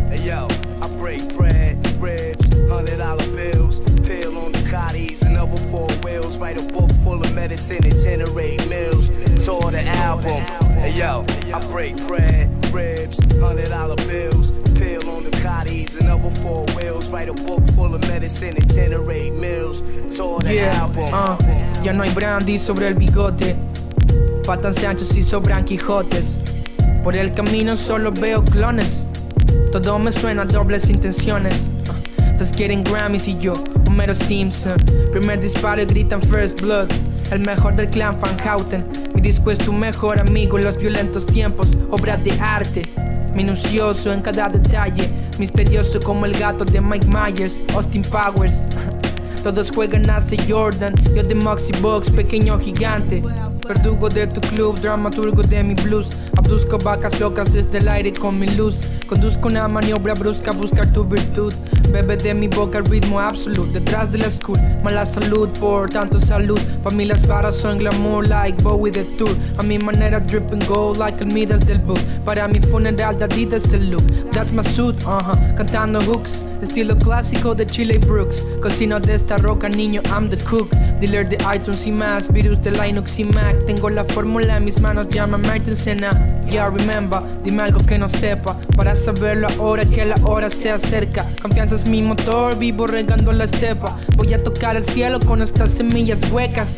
Hey yo, I break bread, ribs, $100 bills, pill on Ducatis and other four wheels. Write a book full of medicine and generate meals. Tour the album. Hey yo, I break bread, ribs, $100 bills, pill on Ducatis and other four wheels. Write a book full of medicine and generate meals. Tour the album. Ya no hay brandy sobre el bigote, faltan Sanchos y sobran Quijotes. Por el camino solo veo clones, todo me suena a dobles intenciones. Todos quieren Grammys y yo, Homero Simpson. Primer disparo y gritan First Blood. El mejor del clan Van Houten. Mi disco es tu mejor amigo en los violentos tiempos. Obra de arte, minucioso en cada detalle, misterioso como el gato de Mike Myers, Austin Powers. Todos juegan hacia Jordan, yo de Moxie Box, pequeño gigante. Verdugo de tu club, dramaturgo de mi blues. Abduzco vacas locas desde el aire con mi luz. Conduzco una maniobra brusca a buscar tu virtud. Bebe de mi boca el ritmo absoluto. Detrás de la school, mala salud por tanto salud. Pa' mí las barras son glamour like Bowie de Tour. A mi manera drip and go like el Midas del book. Para mi funeral de Adidas el look. That's my suit, cantando hooks. Estilo clásico de Chile Brooks. Cocino de esta roca, niño, I'm the cook. Dealer de iTunes y más, virus de Linux y Mac. Tengo la fórmula en mis manos, llama Martin Senna. Yeah, remember, dime algo que no sepa, para saberlo ahora que la hora se acerca. Confianza es mi motor, vivo regando la estepa. Voy a tocar el cielo con estas semillas huecas.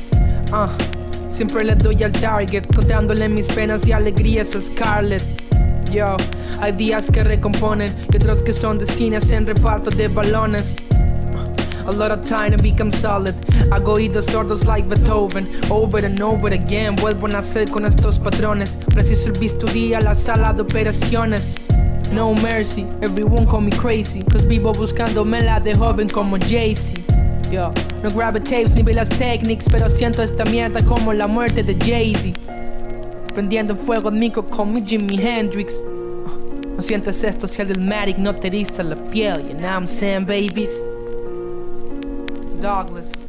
Siempre le doy al target, contándole mis penas y alegrías a Scarlett. Yo, hay días que recomponen y otros que son de cines en reparto de balones. A lot of time to become solid. Hago oídos sordos like Beethoven. Over and over again, vuelvo a nacer con estos patrones. Preciso el bisturí a la sala de operaciones. No mercy, everyone call me crazy, cause vivo buscándomela de joven como Jay-Z. Yo, no grabo tapes ni ve las techniques, pero siento esta mierda como la muerte de Jay-Z. Prendiendo en fuego el micro con mi Jimi Hendrix. No sientes esto si el del Matic no te eriza la piel. You know what I'm saying, babies? Douglas.